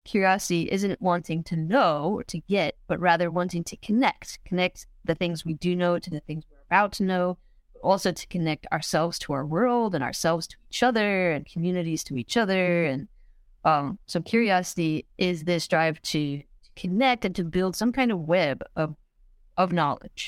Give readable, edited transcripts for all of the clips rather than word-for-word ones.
curiosity isn't wanting to know or to get, but rather wanting to connect the things we do know to the things we're about to know, but also to connect ourselves to our world and ourselves to each other and communities to each other. And so curiosity is this drive to connect and to build some kind of web of knowledge.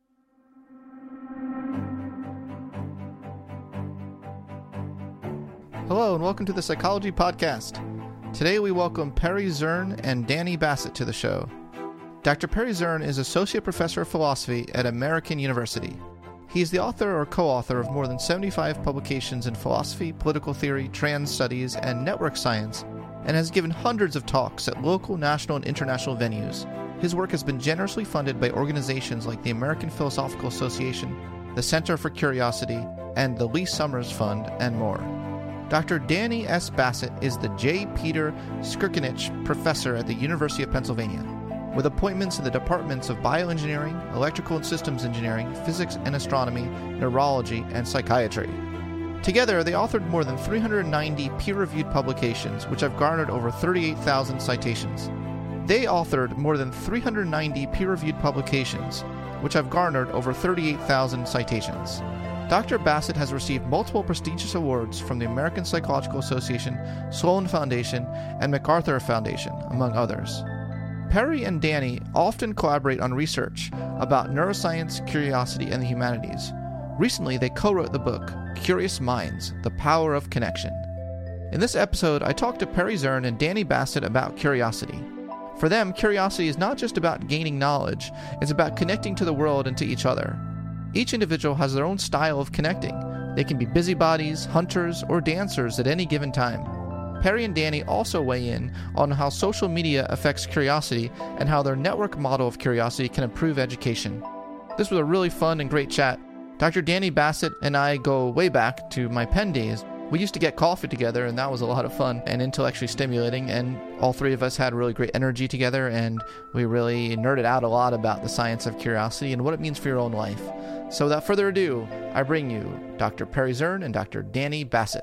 Hello and welcome to the Psychology Podcast. Today we welcome Perry Zurn and Danny Bassett to the show. Dr. Perry Zurn is Associate Professor of Philosophy at American University. He is the author or co-author of more than 75 publications in philosophy, political theory, trans studies, and network science, and has given hundreds of talks at local, national, and international venues. His work has been generously funded by organizations like the American Philosophical Association, the Center for Curiosity, and the Lee Summers Fund, and more. Dr. Danny S. Bassett is the J. Peter Skirkinich Professor at the University of Pennsylvania, with appointments in the departments of bioengineering, electrical and systems engineering, physics and astronomy, neurology, and psychiatry. Together, they authored more than 390 peer-reviewed publications, which have garnered over 38,000 citations. They authored more than 390 peer-reviewed publications, which have garnered over 38,000 citations. Dr. Bassett has received multiple prestigious awards from the American Psychological Association, Sloan Foundation, and MacArthur Foundation, among others. Perry and Danny often collaborate on research about neuroscience, curiosity, and the humanities. Recently, they co-wrote the book, Curious Minds, The Power of Connection. In this episode, I talked to Perry Zurn and Danny Bassett about curiosity. For them, curiosity is not just about gaining knowledge, it's about connecting to the world and to each other. Each individual has their own style of connecting. They can be busybodies, hunters, or dancers at any given time. Perry and Danny also weigh in on how social media affects curiosity and how their network model of curiosity can improve education. This was a really fun and great chat. Dr. Danny Bassett and I go way back to my Penn days. We used to get coffee together, and that was a lot of fun and intellectually stimulating, and all three of us had really great energy together, and we really nerded out a lot about the science of curiosity and what it means for your own life. So without further ado, I bring you Dr. Perry Zurn and Dr. Danny Bassett.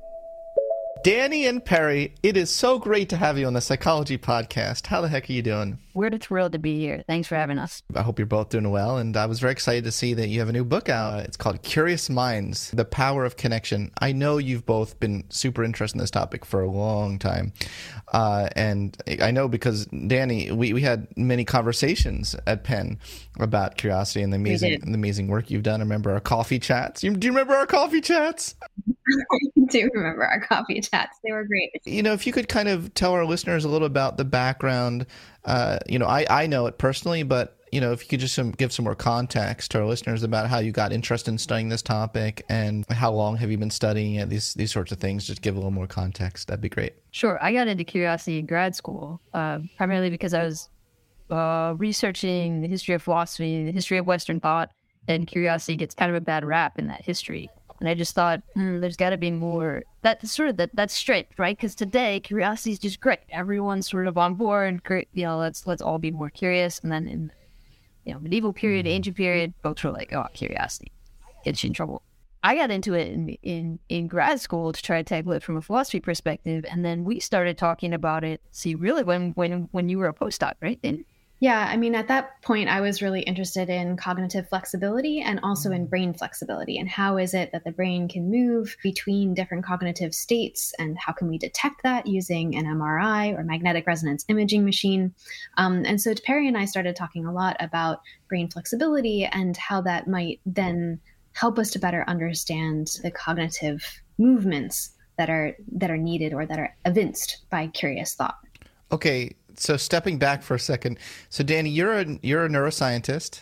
Danny and Perry, it is so great to have you on the Psychology Podcast. How the heck are you doing? We're thrilled to be here. Thanks for having us. I hope you're both doing well, and I was very excited to see that you have a new book out. It's called Curious Minds, The Power of Connection. I know you've both been super interested in this topic for a long time, and I know because, Danny, we had many conversations at Penn about curiosity and the amazing work you've done. I remember our coffee chats. Do you remember our coffee chats? I do remember our coffee chats. They were great. You know, if you could kind of tell our listeners a little about the background, I know it personally, but, if you could just give some more context to our listeners about how you got interested in studying this topic and how long have you been studying it, these sorts of things, just give a little more context. That'd be great. Sure. I got into curiosity in grad school, primarily because I was researching the history of philosophy, the history of Western thought, and curiosity gets kind of a bad rap in that history. And I just thought, there's got to be more. That's straight, right? Because today, curiosity is just great. Everyone's sort of on board. Great, let's all be more curious. And then in, medieval period, ancient period, folks were like, oh, curiosity gets you in trouble. I got into it in grad school to try to tackle it from a philosophy perspective, and then we started talking about it. See, really, when you were a postdoc, right? Yeah, I mean, at that point, I was really interested in cognitive flexibility and also in brain flexibility. And how is it that the brain can move between different cognitive states? And how can we detect that using an MRI or magnetic resonance imaging machine? And so Perry and I started talking a lot about brain flexibility and how that might then help us to better understand the cognitive movements that are needed or that are evinced by curious thought. Okay. So stepping back for a second. So Danny, you're a neuroscientist.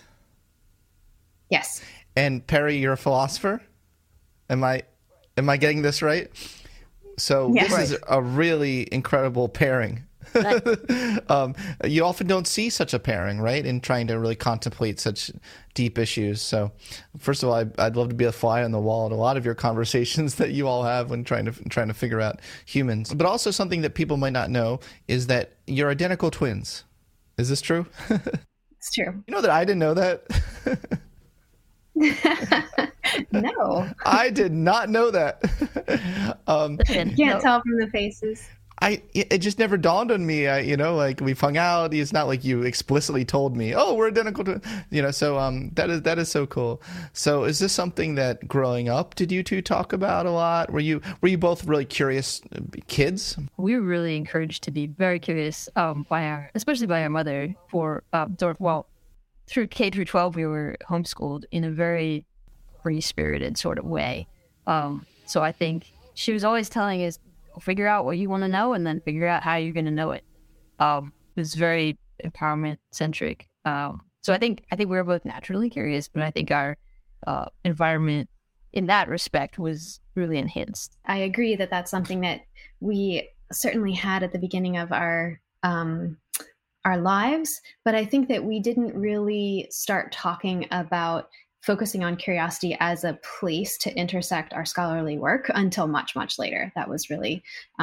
Yes. And Perry, you're a philosopher. Am I getting this right? So yes. This is a really incredible pairing. You often don't see such a pairing, right? In trying to really contemplate such deep issues. So first of all, I'd love to be a fly on the wall in a lot of your conversations that you all have when trying to figure out humans. But also something that people might not know is that you're identical twins. Is this true? It's true. You know that I didn't know that? No. I did not know that. You can't tell from the faces. It just never dawned on me. Like we've hung out. It's not like you explicitly told me, "Oh, we're identical to," So that is so cool. So is this something that growing up did you two talk about a lot? Were you both really curious kids? We were really encouraged to be very curious especially by our mother through K through 12 we were homeschooled in a very free-spirited sort of way. So I think she was always telling us, figure out what you want to know and then figure out how you're going to know it. It was very empowerment centric. So I think we were both naturally curious, but I think our environment in that respect was really enhanced. I agree that that's something that we certainly had at the beginning of our lives, but I think that we didn't really start talking about focusing on curiosity as a place to intersect our scholarly work until much, much later. That was really,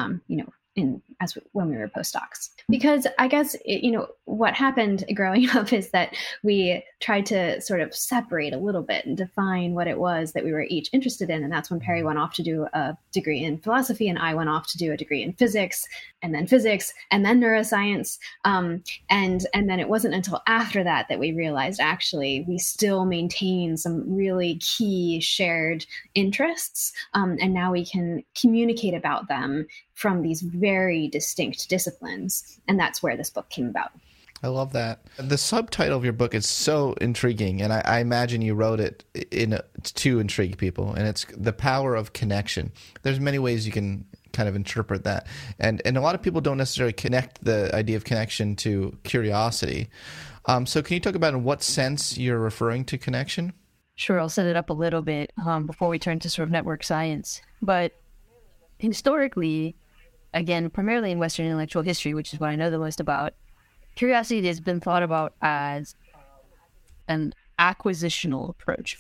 when we were postdocs. Because I guess, what happened growing up is that we tried to sort of separate a little bit and define what it was that we were each interested in. And that's when Perry went off to do a degree in philosophy and I went off to do a degree in physics and then neuroscience. And then it wasn't until after that we realized actually we still maintain some really key shared interests. And now we can communicate about them from these very distinct disciplines. And that's where this book came about. I love that. The subtitle of your book is so intriguing, and I imagine you wrote it to intrigue people, and it's The Power of Connection. There's many ways you can kind of interpret that. And a lot of people don't necessarily connect the idea of connection to curiosity. So can you talk about in what sense you're referring to connection? Sure, I'll set it up a little bit before we turn to sort of network science. But historically, again, primarily in Western intellectual history, which is what I know the most about, curiosity has been thought about as from an acquisitional approach.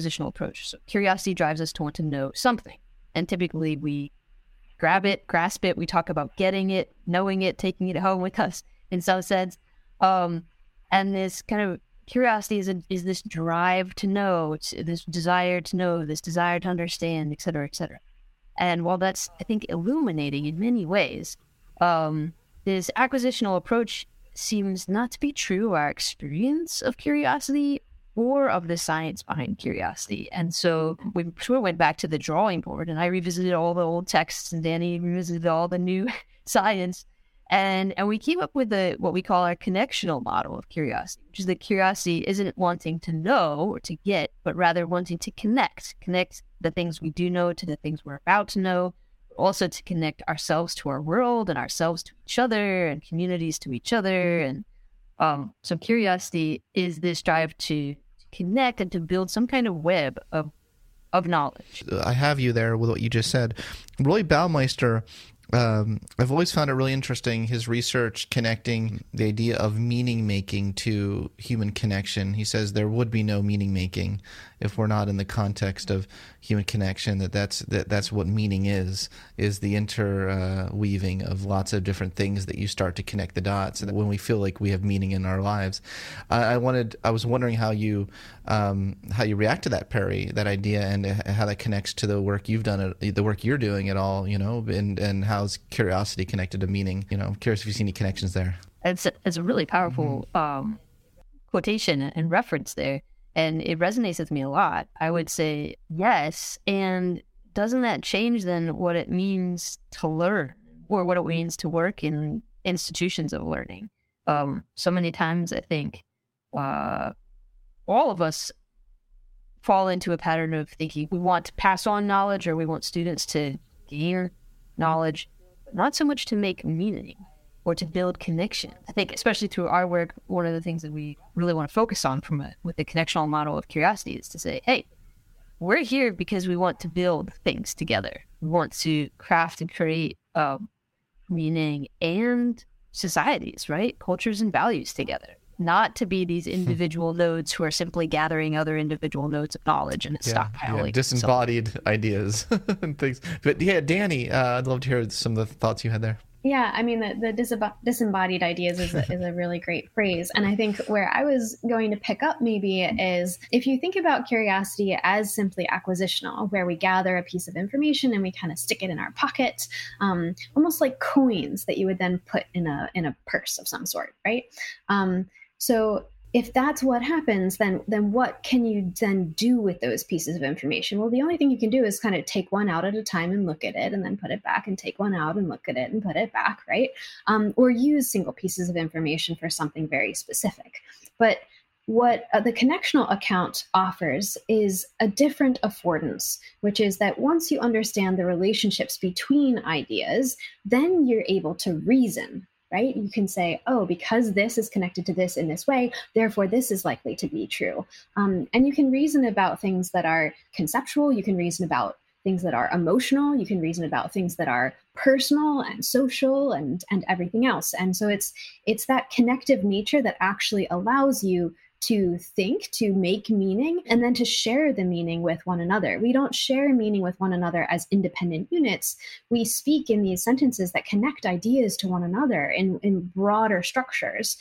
So curiosity drives us to want to know something. And typically we grab it, grasp it. We talk about getting it, knowing it, taking it home with us in some sense. And this kind of curiosity is this drive to know, this desire to know, this desire to understand, et cetera, et cetera. And while that's, I think, illuminating in many ways, this acquisitional approach seems not to be true of our experience of curiosity or of the science behind curiosity. And so we sort of went back to the drawing board, and I revisited all the old texts, and Danny revisited all the new science. And we came up with what we call our connectional model of curiosity, which is that curiosity isn't wanting to know or to get, but rather wanting to connect the things we do know to the things we're about to know, also to connect ourselves to our world and ourselves to each other and communities to each other. And so curiosity is this drive to connect and to build some kind of web of knowledge. I have you there with what you just said. Roy Baumeister, I've always found it really interesting, his research connecting the idea of meaning making to human connection. He says there would be no meaning making if we're not in the context of human connection, that's what meaning is the interweaving of lots of different things that you start to connect the dots, and when we feel like we have meaning in our lives. I was wondering how you react to that, Perry, that idea, and how that connects to the work you've done, the work you're doing at all, and how's curiosity connected to meaning? I'm curious if you see any connections there. It's a really powerful quotation and reference there. And it resonates with me a lot. I would say yes. And doesn't that change then what it means to learn or what it means to work in institutions of learning? So many times I think all of us fall into a pattern of thinking we want to pass on knowledge or we want students to gain knowledge, but not so much to make meaning or to build connection. I think especially through our work, one of the things that we really want to focus on with the connectional model of curiosity is to say, hey, we're here because we want to build things together. We want to craft and create meaning and societies, right? Cultures and values together. Not to be these individual nodes who are simply gathering other individual nodes of knowledge and stockpiling. Disembodied ideas and things. But yeah, Danny, I'd love to hear some of the thoughts you had there. Yeah, I mean, the disembodied ideas is a really great phrase. And I think where I was going to pick up maybe is if you think about curiosity as simply acquisitional, where we gather a piece of information and we kind of stick it in our pocket, almost like coins that you would then put in a purse of some sort, right? So if that's what happens, then what can you then do with those pieces of information? Well, the only thing you can do is kind of take one out at a time and look at it and then put it back, and take one out and look at it and put it back, right? Or use single pieces of information for something very specific. But what the connectional account offers is a different affordance, which is that once you understand the relationships between ideas, then you're able to reason. Right? You can say, oh, because this is connected to this in this way, therefore this is likely to be true. And you can reason about things that are conceptual. You can reason about things that are emotional. You can reason about things that are personal and social and everything else. And so it's that connective nature that actually allows you to think, to make meaning, and then to share the meaning with one another. We don't share meaning with one another as independent units. We speak in these sentences that connect ideas to one another in broader structures.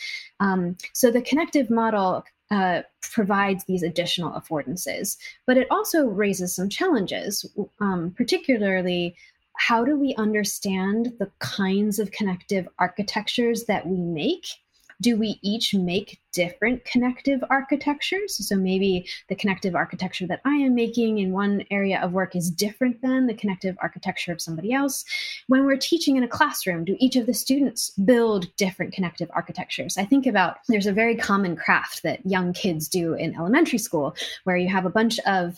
So the connective model provides these additional affordances, but it also raises some challenges, particularly how do we understand the kinds of connective architectures that we make? Do we each make different connective architectures? So maybe the connective architecture that I am making in one area of work is different than the connective architecture of somebody else. When we're teaching in a classroom, do each of the students build different connective architectures? I think about, there's a very common craft that young kids do in elementary school, where you have a bunch of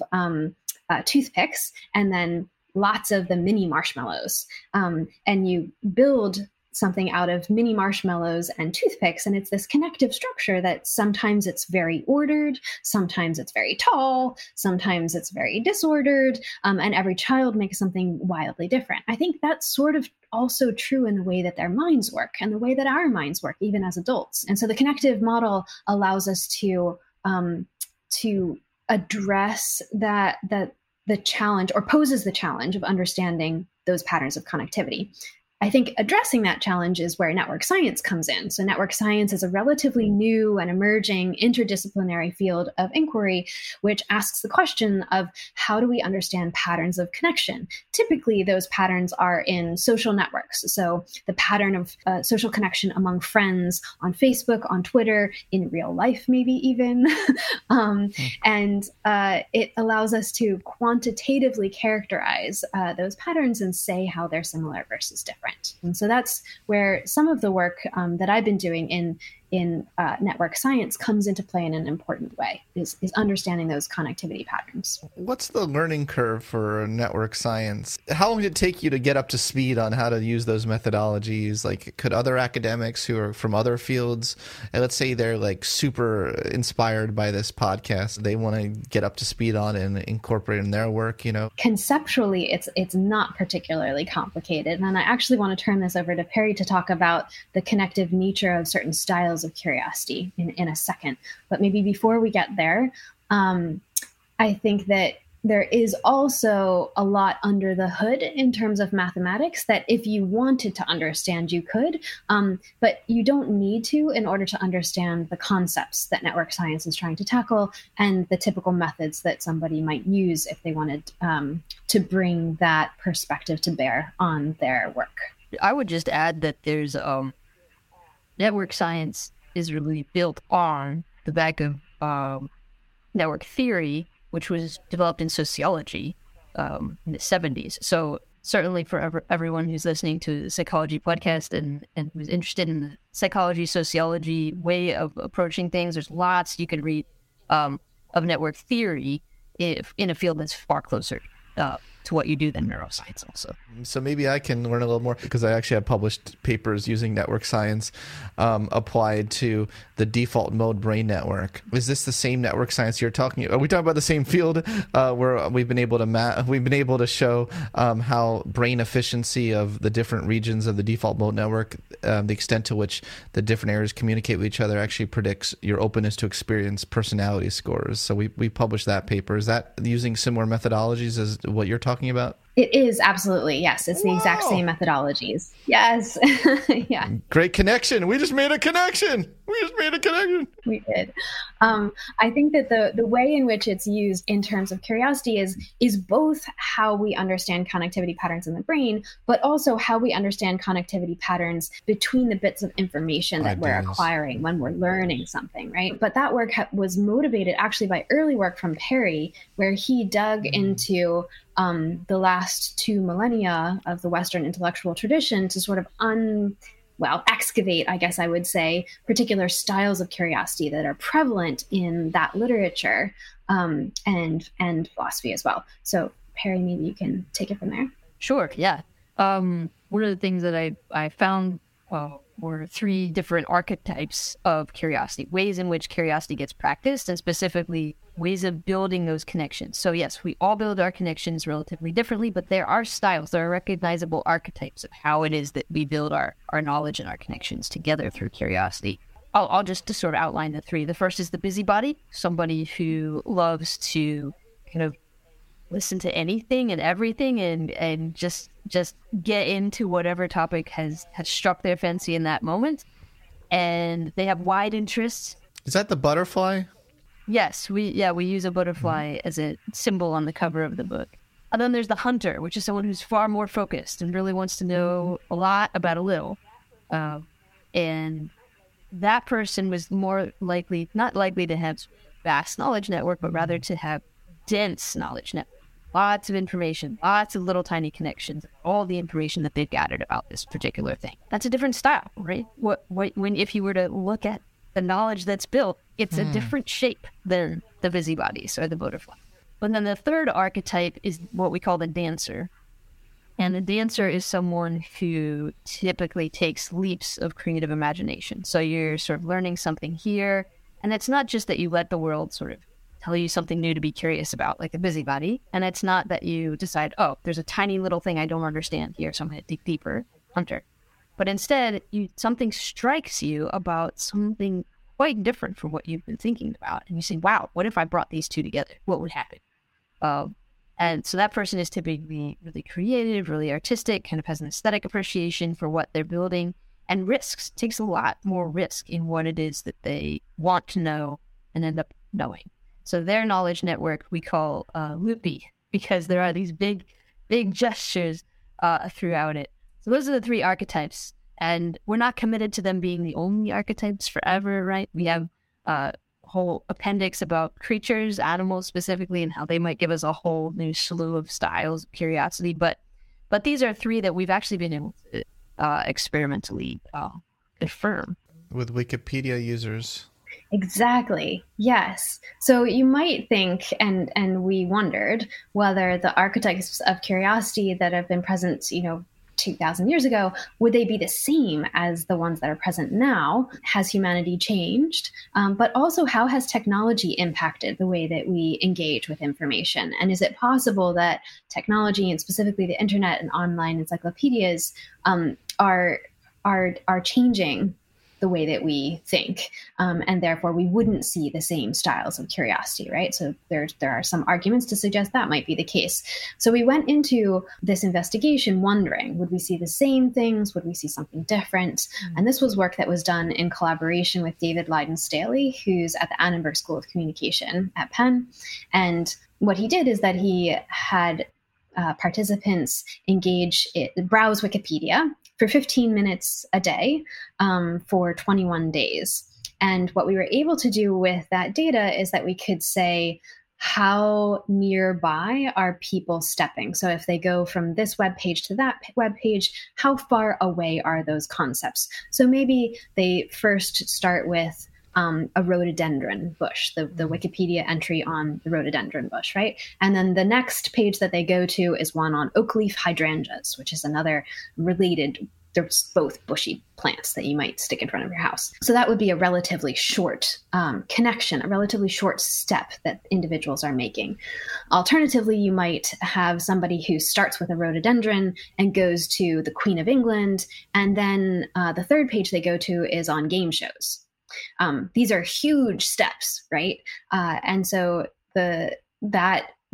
toothpicks and then lots of the mini marshmallows. And you build something out of mini marshmallows and toothpicks. And it's this connective structure that sometimes it's very ordered, sometimes it's very tall, sometimes it's very disordered, and every child makes something wildly different. I think that's sort of also true in the way that their minds work and the way that our minds work, even as adults. And so the connective model allows us to address the challenge, or poses the challenge, of understanding those patterns of connectivity. I think addressing that challenge is where network science comes in. So network science is a relatively new and emerging interdisciplinary field of inquiry, which asks the question of how do we understand patterns of connection? Typically, those patterns are in social networks. So the pattern of social connection among friends on Facebook, on Twitter, in real life, maybe even. And it allows us to quantitatively characterize those patterns and say how they're similar versus different. And so that's where some of the work that I've been doing in network science comes into play in an important way, is understanding those connectivity patterns. What's the learning curve for network science? How long did it take you to get up to speed on how to use those methodologies? Like, could other academics who are from other fields, and let's say they're like super inspired by this podcast, they want to get up to speed on and incorporate in their work, you know? Conceptually, it's not particularly complicated. And I actually want to turn this over to Perry to talk about the connective nature of certain styles of curiosity in a second. But maybe before we get there, I think that there is also a lot under the hood in terms of mathematics that if you wanted to understand, you could, but you don't need to in order to understand the concepts that network science is trying to tackle and the typical methods that somebody might use if they wanted to bring that perspective to bear on their work. I would just add that there's network science is really built on the back of network theory, which was developed in sociology in the 70s. So certainly for everyone who's listening to the Psychology podcast and who's interested in the psychology, sociology way of approaching things, there's lots you can read of network theory in a field that's far closer to what you do than neuroscience also. So maybe I can learn a little more, because I actually have published papers using network science applied to the default mode brain network. Is this the same network science you're talking about? Are we talking about the same field where we've been able to show how brain efficiency of the different regions of the default mode network, the extent to which the different areas communicate with each other, actually predicts your openness to experience personality scores? So we published that paper. Is that using similar methodologies as what you're talking talking about? It is, absolutely. Yes. It's the exact same methodologies. Yes. Yeah. Great connection. We just made a connection. We did. I think that the way in which it's used in terms of curiosity is both how we understand connectivity patterns in the brain, but also how we understand connectivity patterns between the bits of information that we're acquiring when we're learning something, right? But that work was motivated actually by early work from Perry, where he dug into the last 2 millennia of the Western intellectual tradition to sort of excavate, I guess I would say, particular styles of curiosity that are prevalent in that literature and philosophy as well. So Perry, maybe you can take it from there. Sure, yeah. One of the things that I found were 3 different archetypes of curiosity, ways in which curiosity gets practiced, and specifically ways of building those connections. So yes, we all build our connections relatively differently, but there are styles, there are recognizable archetypes of how it is that we build our knowledge and our connections together through curiosity. I'll just to sort of outline the 3. The first is the busybody, somebody who loves to kind of listen to anything and everything and just get into whatever topic has struck their fancy in that moment. And they have wide interests. Is that the butterfly? Yes, we use a butterfly as a symbol on the cover of the book. And then there's the hunter, which is someone who's far more focused and really wants to know a lot about a little. And that person was not likely to have vast knowledge network, but rather to have dense knowledge network. Lots of information, lots of little tiny connections, all the information that they've gathered about this particular thing. That's a different style, right? If you were to look at the knowledge that's built, it's a different shape than the busybodies or the butterfly. But then the third archetype is what we call the dancer. And the dancer is someone who typically takes leaps of creative imagination. So you're sort of learning something here. And it's not just that you let the world sort of tell you something new to be curious about, like a busybody. And it's not that you decide, oh, there's a tiny little thing I don't understand here, so I'm going to dig deeper, hunter. But instead, something strikes you about something quite different from what you've been thinking about. And you say, wow, what if I brought these 2 together? What would happen? And so that person is typically really creative, really artistic, kind of has an aesthetic appreciation for what they're building, and takes a lot more risk in what it is that they want to know and end up knowing. So their knowledge network we call loopy, because there are these big gestures throughout it. So those are the 3 archetypes, and we're not committed to them being the only archetypes forever, right? We have a whole appendix about creatures, animals specifically, and how they might give us a whole new slew of styles of curiosity. But these are 3 that we've actually been able to experimentally confirm. With Wikipedia users. Exactly. Yes. So you might think, and we wondered whether the archetypes of curiosity that have been present, 2,000 years ago, would they be the same as the ones that are present now? Has humanity changed? But also, how has technology impacted the way that we engage with information? And is it possible that technology, and specifically the internet and online encyclopedias, are changing the way that we think, and therefore we wouldn't see the same styles of curiosity, right? So there are some arguments to suggest that might be the case. So we went into this investigation wondering, would we see the same things? Would we see something different? Mm-hmm. And this was work that was done in collaboration with David Lyden Staley, who's at the Annenberg School of Communication at Penn. And what he did is that he had participants browse Wikipedia for 15 minutes a day for 21 days. And what we were able to do with that data is that we could say, how nearby are people stepping? So if they go from this web page to that web page, how far away are those concepts? So maybe they first start with a rhododendron bush, the Wikipedia entry on the rhododendron bush, right? And then the next page that they go to is one on oak leaf hydrangeas, which is another related, they're both bushy plants that you might stick in front of your house. So that would be a relatively short connection, a relatively short step that individuals are making. Alternatively, you might have somebody who starts with a rhododendron and goes to the Queen of England, and then the third page they go to is on game shows. These are huge steps, right? And so that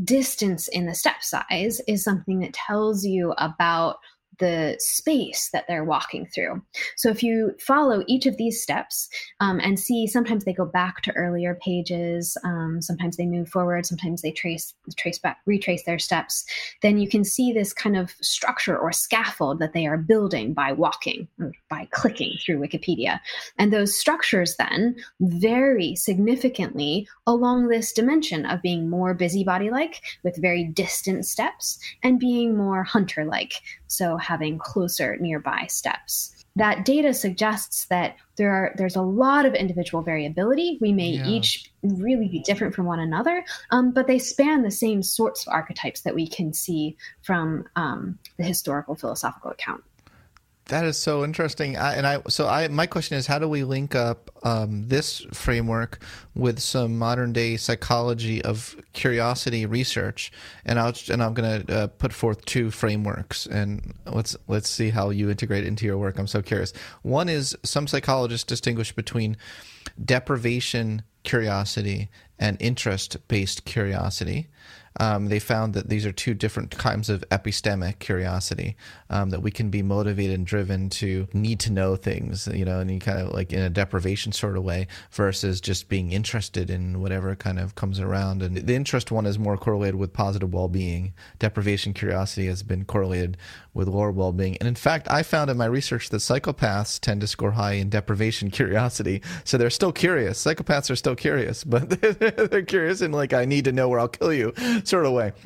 distance in the step size is something that tells you about the space that they're walking through. So if you follow each of these steps and see, sometimes they go back to earlier pages, sometimes they move forward, sometimes they retrace their steps, then you can see this kind of structure or scaffold that they are building by walking or by clicking through Wikipedia. And those structures then vary significantly along this dimension of being more busybody-like with very distant steps and being more hunter-like, so having closer nearby steps. That data suggests that there's a lot of individual variability. We may each really be different from one another, but they span the same sorts of archetypes that we can see from the historical philosophical account. That is so interesting. My question is, how do we link up this framework with some modern day psychology of curiosity research? And I'm going to put forth two frameworks, and let's see how you integrate it into your work. I'm so curious. One is, some psychologists distinguish between deprivation curiosity and interest-based curiosity. They found that these are two different kinds of epistemic curiosity, that we can be motivated and driven to need to know things, and you kind of like in a deprivation sort of way, versus just being interested in whatever kind of comes around. And the interest one is more correlated with positive well-being. Deprivation curiosity has been correlated with lower well-being. And in fact, I found in my research that psychopaths tend to score high in deprivation curiosity. So they're still curious. Psychopaths are still curious, but they're curious in like, I need to know where I'll kill you sort of way.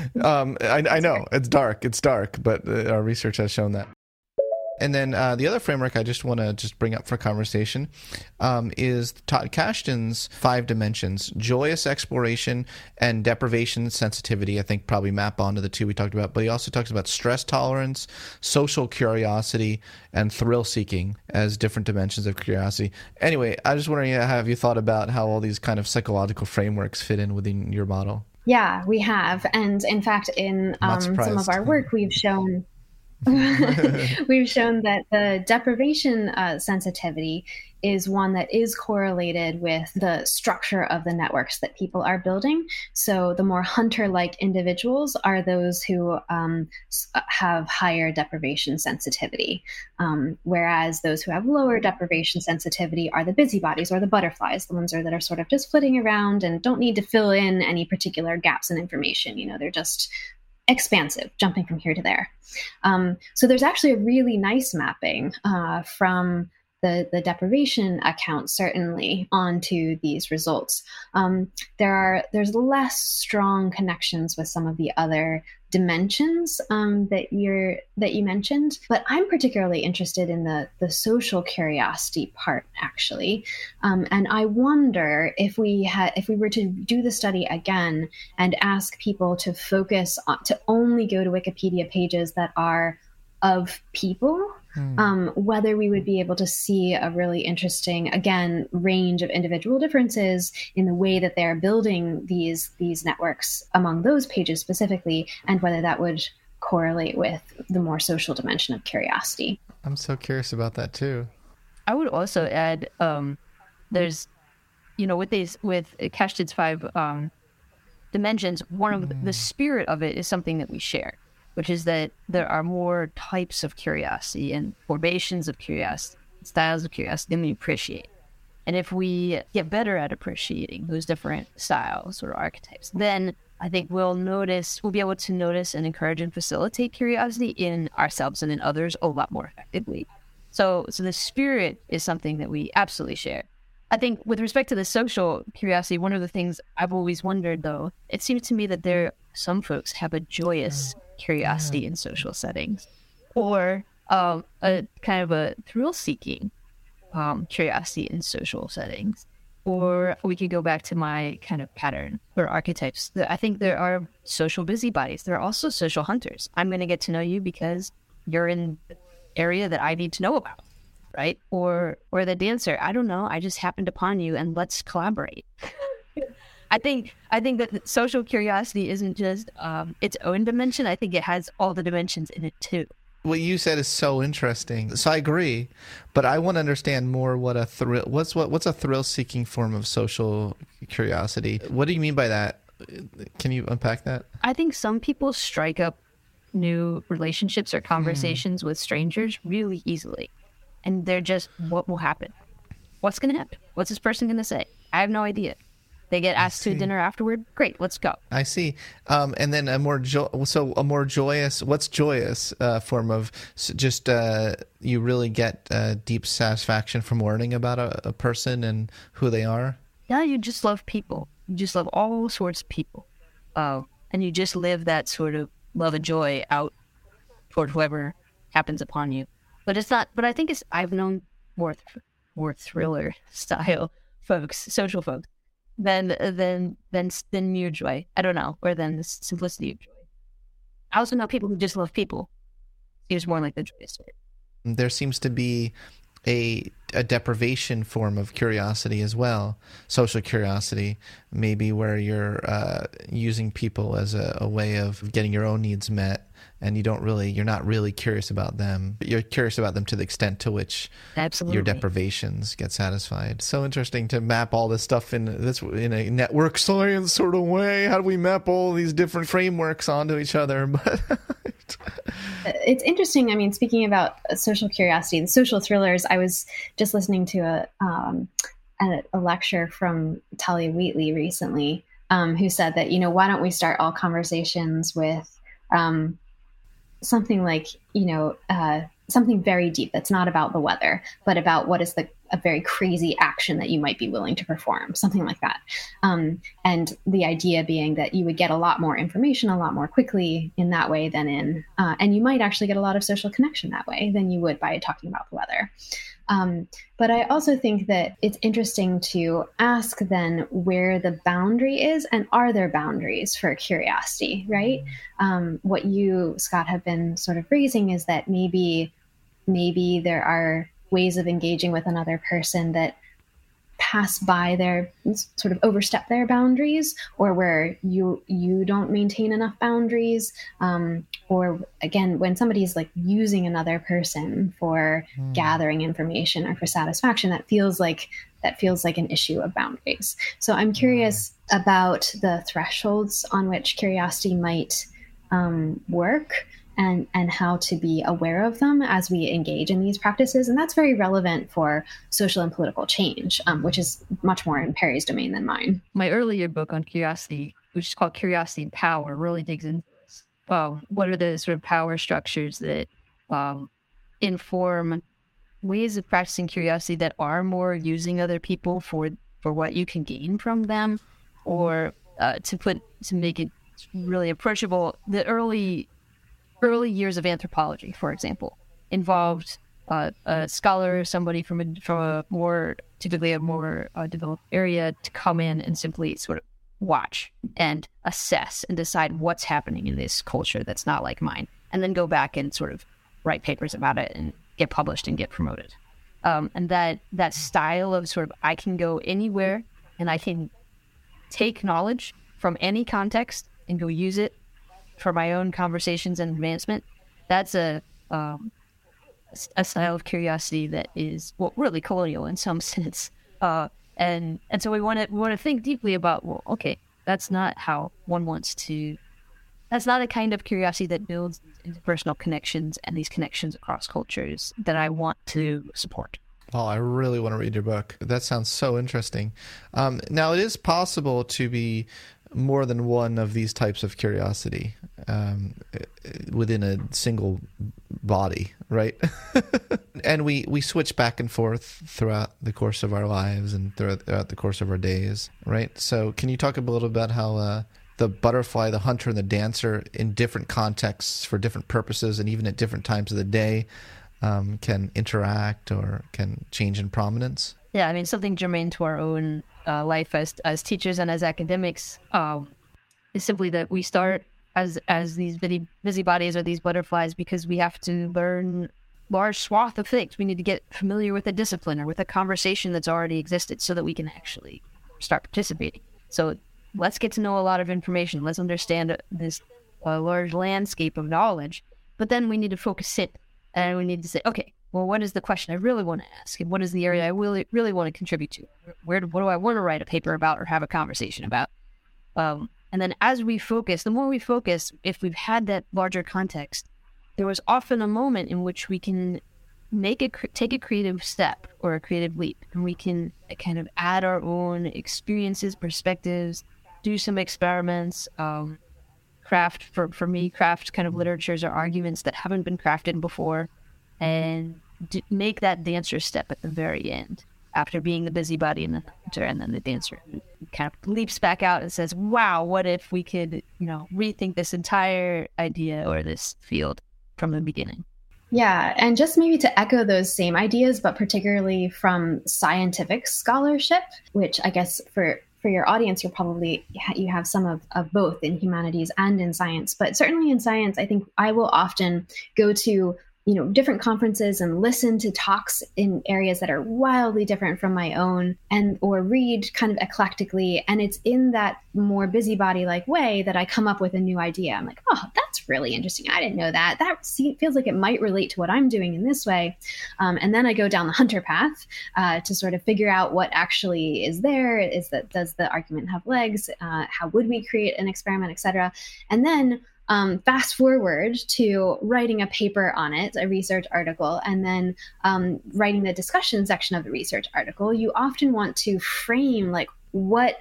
I know it's dark, but our research has shown that. And then the other framework I just want to bring up for conversation is Todd Kashdan's 5 dimensions: joyous exploration and deprivation sensitivity. I think probably map onto the two we talked about. But he also talks about stress tolerance, social curiosity, and thrill seeking as different dimensions of curiosity. Anyway, I was wondering, have you thought about how all these kind of psychological frameworks fit in within your model? Yeah, we have. And in fact, in some of our work, we've shown that the deprivation sensitivity is one that is correlated with the structure of the networks that people are building. So the more hunter-like individuals are those who have higher deprivation sensitivity, whereas those who have lower deprivation sensitivity are the busybodies or the butterflies, the ones that are sort of just flitting around and don't need to fill in any particular gaps in information. They're just expansive, jumping from here to there. So there's actually a really nice mapping from the deprivation account, certainly, onto these results. There's less strong connections with some of the other dimensions that you mentioned, but I'm particularly interested in the social curiosity part, actually. And I wonder if we were to do the study again and ask people to focus on, to only go to Wikipedia pages that are of people, whether we would be able to see a really interesting, again, range of individual differences in the way that they're building these networks among those pages specifically, and whether that would correlate with the more social dimension of curiosity. I'm so curious about that too. I would also add, there's, with Kashdan's 5 dimensions, one of the spirit of it is something that we share, which is that there are more types of curiosity and formations of curiosity, styles of curiosity than we appreciate. And if we get better at appreciating those different styles or archetypes, then I think we'll be able to notice and encourage and facilitate curiosity in ourselves and in others a lot more effectively. So the spirit is something that we absolutely share. I think with respect to the social curiosity, one of the things I've always wondered, though, it seems to me that some folks have a joyous curiosity in social settings, or a kind of a thrill-seeking curiosity in social settings. Or we could go back to my kind of pattern for archetypes. I think there are social busybodies. There are also social hunters. I'm going to get to know you because you're in the area that I need to know about, right? Or the dancer. I don't know. I just happened upon you and let's collaborate. I think that social curiosity isn't just its own dimension. I think it has all the dimensions in it too. What you said is so interesting. So I agree, but I want to understand more what's a thrill-seeking form of social curiosity. What do you mean by that? Can you unpack that? I think some people strike up new relationships or conversations with strangers really easily. And they're just, what will happen? What's going to happen? What's this person going to say? I have no idea. They get asked to dinner afterward. Great, let's go. I see. And then a more joyous, what's joyous form of just you really get deep satisfaction from learning about a person and who they are? Yeah, you just love people. You just love all sorts of people. And you just live that sort of love and joy out toward whoever happens upon you. But it's not, but I think I've known more thriller style folks, social folks, than mere joy. I don't know, or than the simplicity of joy. I also know people who just love people. Seems more like the joyous sort. There seems to be a deprivation form of curiosity as well, social curiosity, maybe where you're using people as a way of getting your own needs met, and you're not really curious about them. You're curious about them to the extent to which Absolutely. your deprivations get satisfied. So interesting to map all this stuff in a network science sort of way. How do we map all these different frameworks onto each other? But it's interesting. I mean, speaking about social curiosity and social thrillers, I was just listening to a lecture from Talia Wheatley recently, who said that, why don't we start all conversations with something like, something very deep that's not about the weather, but about what is a very crazy action that you might be willing to perform, something like that. And the idea being that you would get a lot more information a lot more quickly in that way than and you might actually get a lot of social connection that way than you would by talking about the weather. But I also think that it's interesting to ask then where the boundary is, and are there boundaries for curiosity, right? What you, Scott, have been sort of raising is that maybe there are ways of engaging with another person that pass by sort of overstep their boundaries, or where you don't maintain enough boundaries, or again, when somebody is like using another person for gathering information or for satisfaction, that feels like an issue of boundaries. So I'm curious about the thresholds on which curiosity might work, and how to be aware of them as we engage in these practices. And that's very relevant for social and political change, which is much more in Perry's domain than mine. My earlier book on curiosity, which is called Curiosity and Power, really digs into this. What are the sort of power structures that inform ways of practicing curiosity that are more using other people for what you can gain from them, or to make it really approachable. The early years of anthropology, for example, involved a scholar, somebody from a more developed area, to come in and simply sort of watch and assess and decide what's happening in this culture that's not like mine, and then go back and sort of write papers about it and get published and get promoted. And that style of sort of, I can go anywhere and I can take knowledge from any context and go use it for my own conversations and advancement. That's a style of curiosity that is, well, really colonial in some sense. And so we want to think deeply about, well, okay, that's not how one wants to. That's not a kind of curiosity that builds interpersonal connections and these connections across cultures that I want to support. Oh, I really want to read your book. That sounds so interesting. Now, it is possible to be more than one of these types of curiosity within a single body, right? And we switch back and forth throughout the course of our lives and throughout the course of our days, right? So can you talk a little about how the butterfly, the hunter, and the dancer in different contexts for different purposes and even at different times of the day can interact or can change in prominence? Yeah, I mean, something germane to our own life as teachers and as academics is simply that we start as these busybodies or these butterflies because we have to learn large swath of things. We need to get familiar with a discipline or with a conversation that's already existed so that we can actually start participating. So let's get to know a lot of information. Let's understand this large landscape of knowledge. But then we need to focus in, and we need to say, okay, well, what is the question I really want to ask? And what is the area I really want to contribute to? What do I want to write a paper about or have a conversation about? And then as we focus, the more we focus, if we've had that larger context, there was often a moment in which we can take a creative step or a creative leap, and we can kind of add our own experiences, perspectives, do some experiments, craft, for me, craft kind of literatures or arguments that haven't been crafted before, and make that dancer step at the very end, after being the busybody and the hunter, and then the dancer kind of leaps back out and says, wow, what if we could, rethink this entire idea or this field from the beginning? Yeah, and just maybe to echo those same ideas, but particularly from scientific scholarship, which I guess for your audience, you have some of both in humanities and in science. But certainly in science, I think I will often go to different conferences and listen to talks in areas that are wildly different from my own, or read kind of eclectically. And it's in that more busybody-like way that I come up with a new idea. I'm like, oh, that's really interesting. I didn't know that. Feels like it might relate to what I'm doing in this way. And then I go down the hunter path to sort of figure out what actually is there. Does the argument have legs? How would we create an experiment, et cetera? And then fast forward to writing a paper on it, a research article, and then writing the discussion section of the research article. You often want to frame what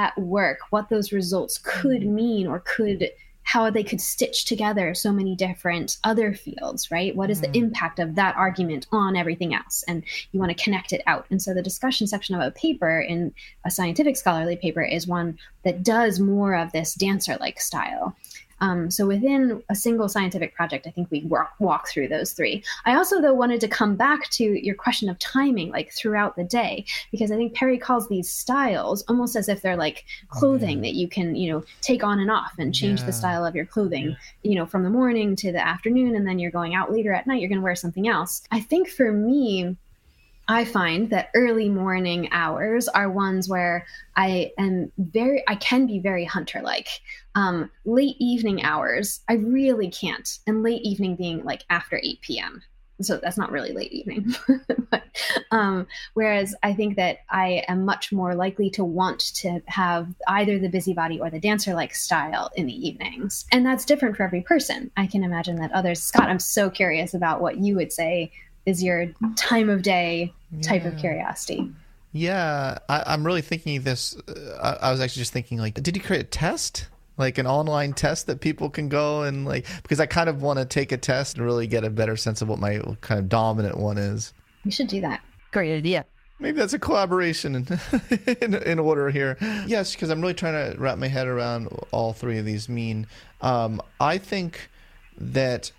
those results could mean, or how they could stitch together so many different other fields, right? What is the impact of that argument on everything else? And you want to connect it out. And so the discussion section of a paper, in a scientific scholarly paper, is one that does more of this dancer-like style. So within a single scientific project, I think we walk through those three. I also, though, wanted to come back to your question of timing, throughout the day, because I think Perry calls these styles almost as if they're like clothing that you can, take on and off and change the style of your clothing, from the morning to the afternoon, and then you're going out later at night, you're going to wear something else. I think for me, I find that early morning hours are ones where I can be very hunter-like. Late evening hours, I really can't. And late evening being after 8 p.m. So that's not really late evening. But, whereas I think that I am much more likely to want to have either the busybody or the dancer-like style in the evenings. And that's different for every person. I can imagine that others. Scott, I'm so curious about what you would say is your time of day type of curiosity. Yeah, I'm really thinking this. I was actually just thinking, did you create a test? An online test that people can go and because I kind of want to take a test and really get a better sense of what my kind of dominant one is. We should do that. Great idea. Maybe that's a collaboration in order here. Yes, because I'm really trying to wrap my head around all three of these mean. I think that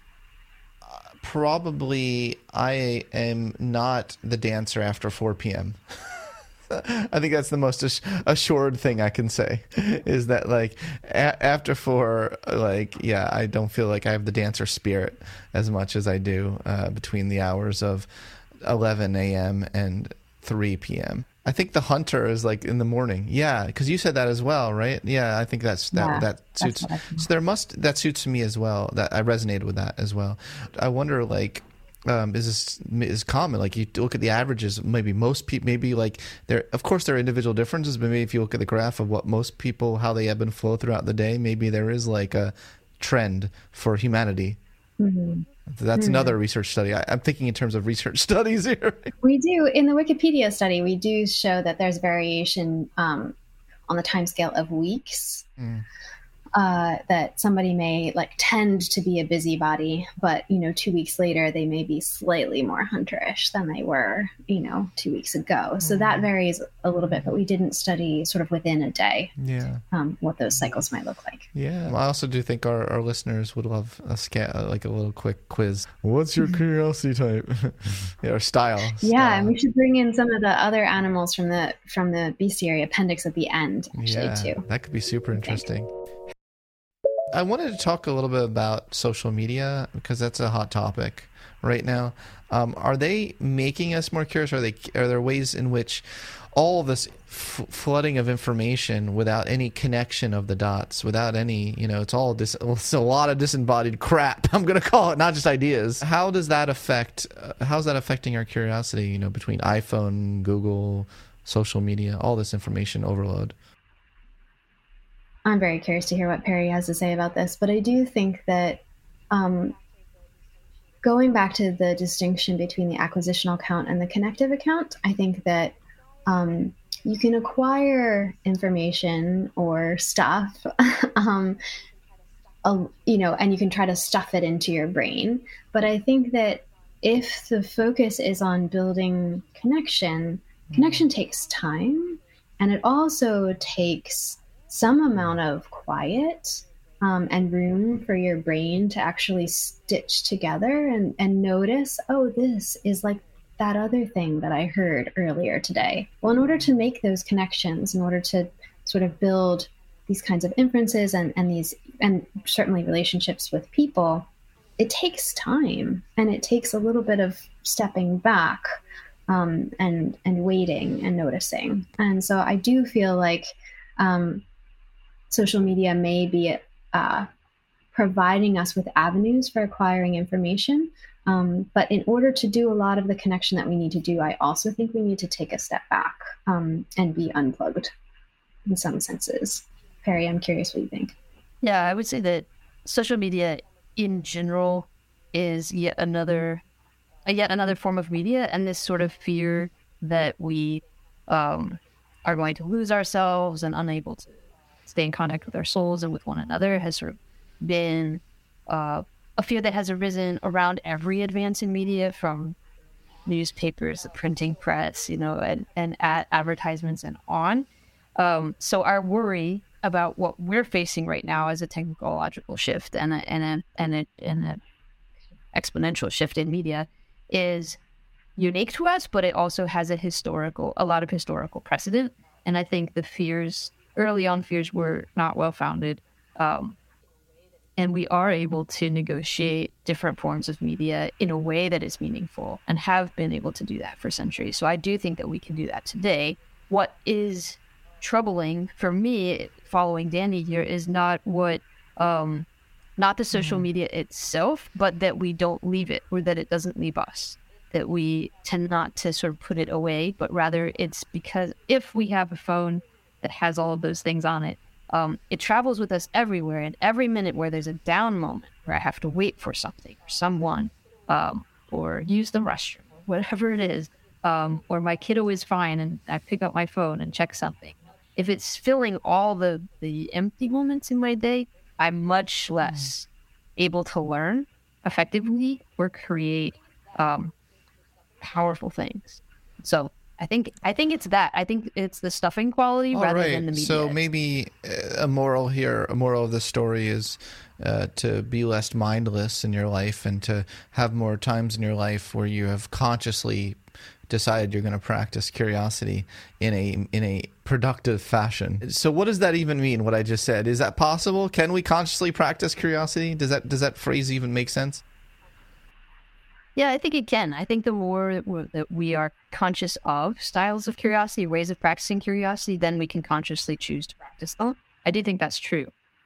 probably I am not the dancer after 4 p.m. I think that's the most assured thing I can say, is that after 4, I don't feel like I have the dancer spirit as much as I do between the hours of 11 a.m. and 3 p.m. I think the hunter is in the morning. Yeah, because you said that as well, right? Yeah, I think that suits. So that suits me as well. That I resonated with that as well. I wonder is common. You look at the averages. Maybe most people. Maybe there. Of course, there are individual differences. But maybe if you look at the graph of what most people, how they ebb and flow throughout the day, maybe there is a trend for humanity. Mm-hmm. That's another research study. I'm thinking in terms of research studies here. We do. In the Wikipedia study, we do show that there's variation on the timescale of weeks. That somebody may tend to be a busybody, but 2 weeks later they may be slightly more hunterish than they were 2 weeks ago. So that varies a little bit, but we didn't study sort of within a day what those cycles might look like. Yeah, I also do think our listeners would love a little quick quiz. What's your curiosity type? Or style? Yeah, and we should bring in some of the other animals from the bestiary appendix at the end too. That could be super interesting. I wanted to talk a little bit about social media, because that's a hot topic right now. Are they making us more curious? Are there ways in which all of this flooding of information without any connection of the dots, without any, it's a lot of disembodied crap, I'm going to call it, not just ideas. How's that affecting our curiosity, between iPhone, Google, social media, all this information overload? I'm very curious to hear what Perry has to say about this, but I do think that going back to the distinction between the acquisitional account and the connective account, I think that you can acquire information or stuff, and you can try to stuff it into your brain. But I think that if the focus is on building connection takes time, and it also takes some amount of quiet and room for your brain to actually stitch together and notice, oh, this is like that other thing that I heard earlier today. Well, in order to make those connections, in order to sort of build these kinds of inferences and certainly relationships with people, it takes time, and it takes a little bit of stepping back and waiting and noticing. And so I do feel like social media may be providing us with avenues for acquiring information. But in order to do a lot of the connection that we need to do, I also think we need to take a step back and be unplugged in some senses. Perry, I'm curious what you think. Yeah, I would say that social media in general is yet another form of media, and this sort of fear that we are going to lose ourselves and unable to stay in contact with our souls and with one another has sort of been a fear that has arisen around every advance in media, from newspapers, the printing press, and advertisements and on. So our worry about what we're facing right now as a technological shift and an exponential shift in media is unique to us, but it also has a lot of historical precedent. And I think the early on fears were not well founded. And we are able to negotiate different forms of media in a way that is meaningful, and have been able to do that for centuries. So I do think that we can do that today. What is troubling for me, following Danny here, is not the social media itself, but that we don't leave it, or that it doesn't leave us, that we tend not to sort of put it away, but rather it's because if we have a phone that has all of those things on it, it travels with us everywhere. And every minute where there's a down moment, where I have to wait for something or someone, or use the restroom, or whatever it is, or my kiddo is fine and I pick up my phone and check something, if it's filling all the empty moments in my day, I'm much less able to learn effectively or create powerful things. So I think it's that. I think it's the stuffing quality rather than the media. So maybe a moral of the story is to be less mindless in your life, and to have more times in your life where you have consciously decided you're going to practice curiosity in a productive fashion. So what does that even mean, what I just said? Is that possible? Can we consciously practice curiosity? Does that phrase even make sense? Yeah, I think it can. I think the more that we are conscious of styles of curiosity, ways of practicing curiosity, then we can consciously choose to practice them. I do think that's true.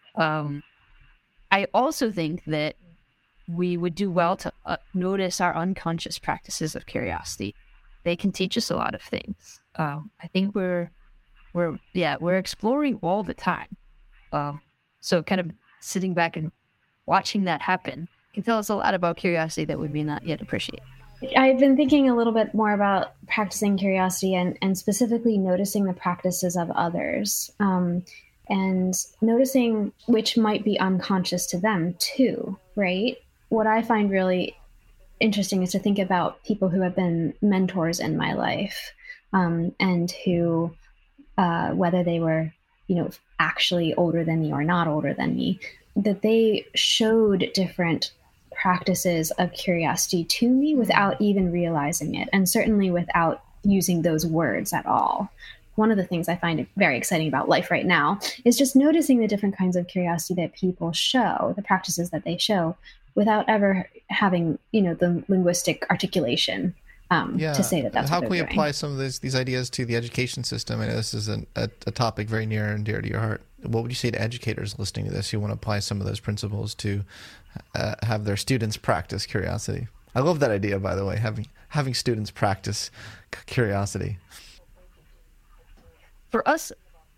I also think that we would do well to notice our unconscious practices of curiosity. They can teach us a lot of things. I think we're exploring all the time. So kind of sitting back and watching that happen can tell us a lot about curiosity that we may not yet appreciate. I've been thinking a little bit more about practicing curiosity and specifically noticing the practices of others, and noticing which might be unconscious to them too, right? What I find really interesting is to think about people who have been mentors in my life, and who, whether they were, actually older than me or not older than me, that they showed different practices of curiosity to me without even realizing it, and certainly without using those words at all. One of the things I find very exciting about life right now is just noticing the different kinds of curiosity that people show, the practices that they show, without ever having, the linguistic articulation to say that that's how what can we doing. Apply some of these ideas to the education system? And this is a topic very near and dear to your heart. What would you say to educators listening to this who want to apply some of those principles to have their students practice curiosity? I love that idea, by the way, having students practice curiosity. For us,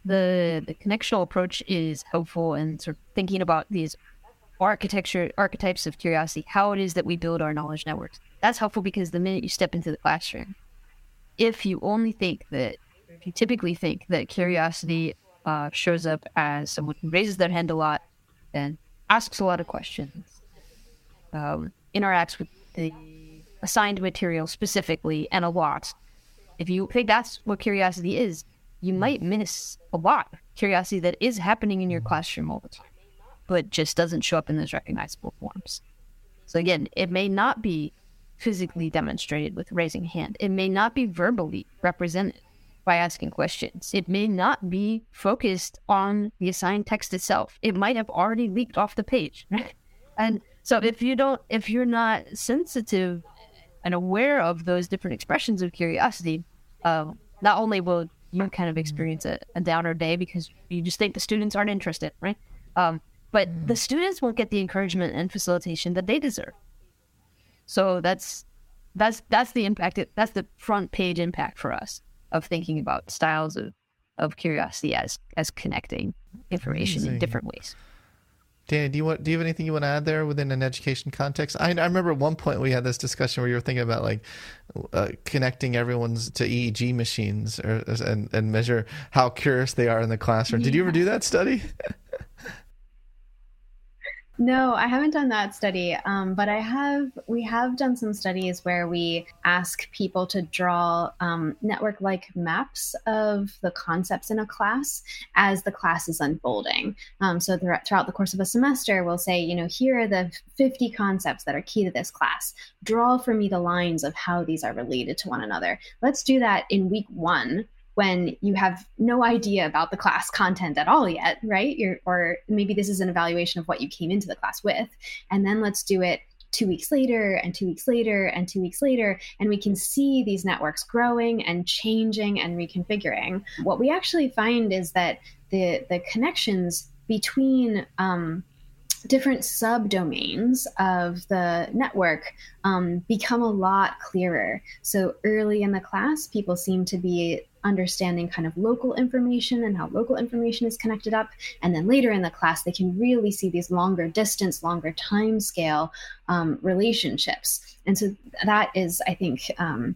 the connectional approach is helpful in sort of thinking about these archetypes of curiosity, how it is that we build our knowledge networks. That's helpful because the minute you step into the classroom, if you typically think that curiosity shows up as someone who raises their hand a lot and asks a lot of questions, interacts with the assigned material specifically and a lot, if you think that's what curiosity is, you might miss a lot of curiosity that is happening in your classroom all the time, but just doesn't show up in those recognizable forms. So again, it may not be physically demonstrated with raising a hand. It may not be verbally represented by asking questions. It may not be focused on the assigned text itself. It might have already leaked off the page. And so if you're not sensitive and aware of those different expressions of curiosity, not only will you kind of experience a downer day because you just think the students aren't interested, right? But the students won't get the encouragement and facilitation that they deserve. So that's the impact. That's the front page impact for us of thinking about styles of curiosity as connecting information in different ways. Danny, do you have anything you want to add there within an education context? I remember at one point we had this discussion where you were thinking about like connecting everyone's to EEG machines and measure how curious they are in the classroom. Did you ever do that study? No, I haven't done that study, but we have done some studies where we ask people to draw network-like maps of the concepts in a class as the class is unfolding. So throughout the course of a semester, we'll say, here are the 50 concepts that are key to this class. Draw for me the lines of how these are related to one another. Let's do that in week 1. When you have no idea about the class content at all yet, right? Or maybe this is an evaluation of what you came into the class with. And then let's do it 2 weeks later and 2 weeks later and 2 weeks later. And we can see these networks growing and changing and reconfiguring. What we actually find is that the connections between different subdomains of the network become a lot clearer. So early in the class, people seem to be understanding kind of local information and how local information is connected up. And then later in the class, they can really see these longer distance, longer time scale relationships. And so that is, I think,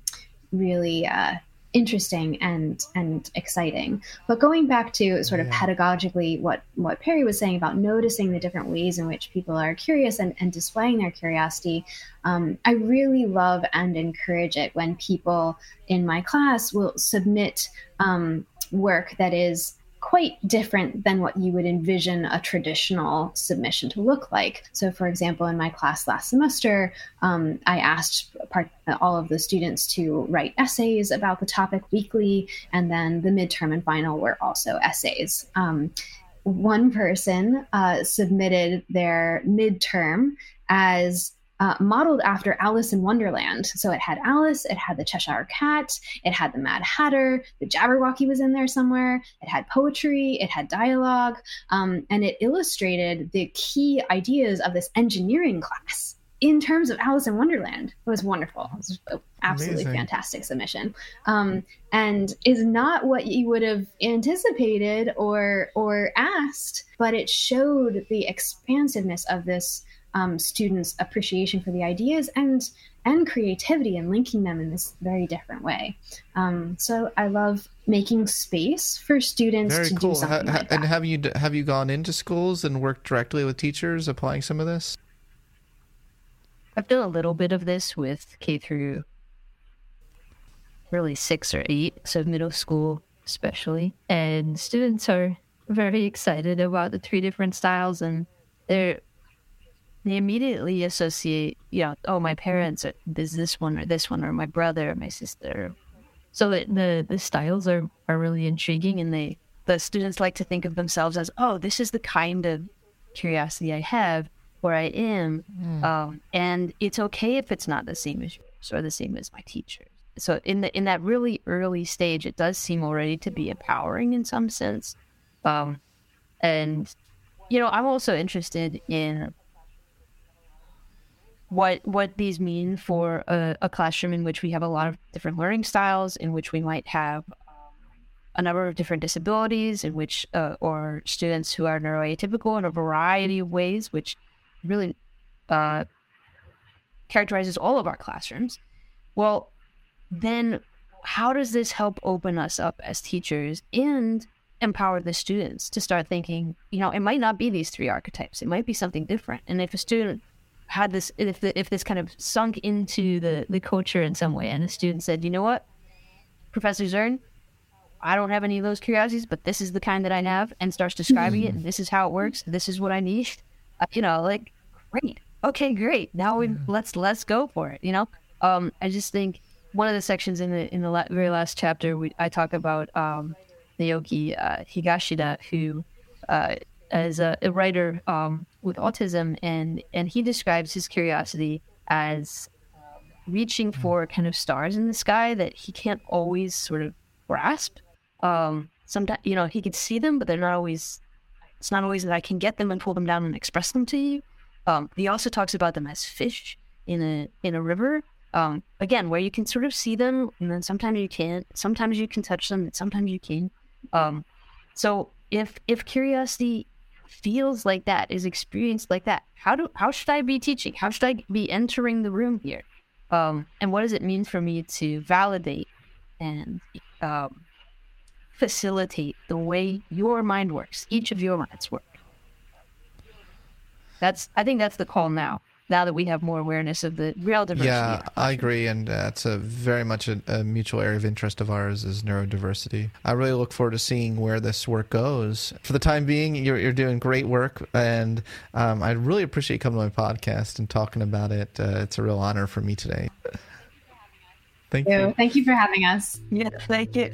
really interesting and exciting. But going back to sort of pedagogically what Perry was saying about noticing the different ways in which people are curious and displaying their curiosity, I really love and encourage it when people in my class will submit work that is quite different than what you would envision a traditional submission to look like. So for example, in my class last semester, I asked all of the students to write essays about the topic weekly, and then the midterm and final were also essays. One person submitted their midterm as modeled after Alice in Wonderland. So it had Alice, it had the Cheshire Cat, it had the Mad Hatter, the Jabberwocky was in there somewhere, it had poetry, it had dialogue, and it illustrated the key ideas of this engineering class in terms of Alice in Wonderland. It was wonderful. It was an absolutely fantastic submission. And is not what you would have anticipated or asked, but it showed the expansiveness of this students' appreciation for the ideas and creativity and linking them in this very different way. So I love making space for students very to cool. do something like that. And have you gone into schools and worked directly with teachers applying some of this? I've done a little bit of this with K through really 6 or 8, so middle school especially. And students are very excited about the 3 different styles, and they immediately associate, oh, my parents, there's this one, or my brother, or my sister. So the styles are really intriguing, and the students like to think of themselves as, oh, this is the kind of curiosity I have, where I am, and it's okay if it's not the same as yours or the same as my teachers. So in that really early stage, it does seem already to be empowering in some sense. And I'm also interested in what these mean for a classroom in which we have a lot of different learning styles, in which we might have a number of different disabilities in which, or students who are neuroatypical in a variety of ways, which really characterizes all of our classrooms. Well, then how does this help open us up as teachers and empower the students to start thinking, it might not be these 3 archetypes. It might be something different. And if a student had this, if this kind of sunk into the culture in some way, and a student said, you know what, Professor Zern, I don't have any of those curiosities, but this is the kind that I have, and starts describing it, and this is how it works, this is what I need, great. Okay, great. Now let's go for it. I just think one of the sections in the very last chapter, I talk about Naoki Higashida, who is a writer with autism, and he describes his curiosity as reaching for kind of stars in the sky that he can't always sort of grasp. Sometimes, he could see them, but they're not always. It's not always that I can get them and pull them down and express them to you. He also talks about them as fish in a river. Again, where you can sort of see them, and then sometimes you can't. Sometimes you can touch them, and sometimes you can't. So if curiosity feels like that, is experienced like that, how should I be teaching? How should I be entering the room here? And what does it mean for me to validate and facilitate the way your mind works, each of your minds work? I think that's the call now that we have more awareness of the real diversity. Yeah, I agree. And that's very much a mutual area of interest of ours is neurodiversity. I really look forward to seeing where this work goes. For the time being, you're doing great work. And I really appreciate you coming to my podcast and talking about it. It's a real honor for me today. Thank you. Thank you for having us. Yeah, thank you.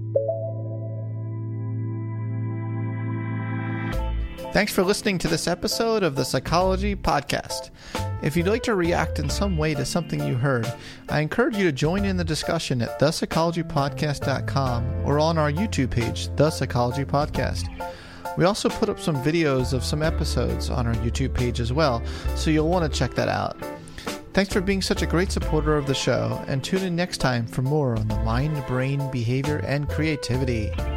Thanks for listening to this episode of the Psychology Podcast. If you'd like to react in some way to something you heard, I encourage you to join in the discussion at thepsychologypodcast.com or on our YouTube page, The Psychology Podcast. We also put up some videos of some episodes on our YouTube page as well, so you'll want to check that out. Thanks for being such a great supporter of the show, and tune in next time for more on the mind, brain, behavior, and creativity.